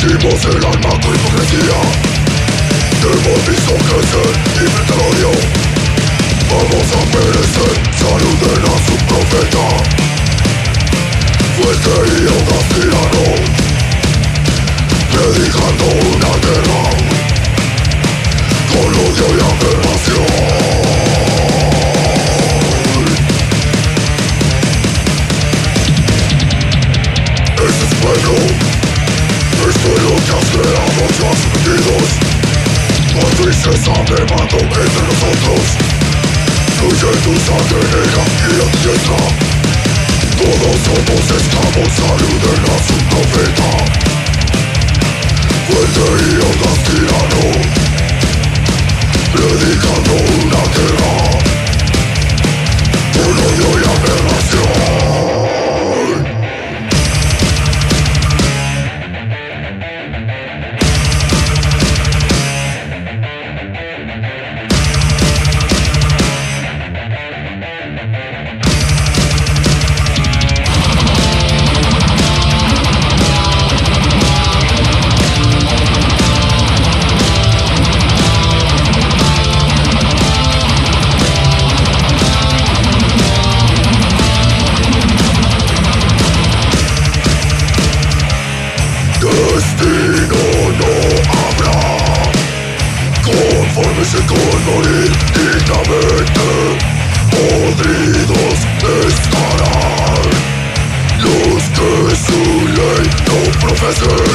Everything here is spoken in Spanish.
Sentimos el alma con hipocresía. Hemos visto crecer y el odio. Vamos a merecer saluden a su profeta. Fuerte y audaz tirano, predicando una guerra con odio y aberración. Ese es pueblo, esto es lo que has creado ya sometidos. La tristeza de mando entre nosotros. Fluye tu sangre negra y a tu diestra. Todos somos esclavos, saluden a su profeta. Fuerte y audaz tirano, predicando una guerra con odio y aberración. Destino no habrá, conformarse con morir dignamente. Podridos estarán los que su ley no profesen.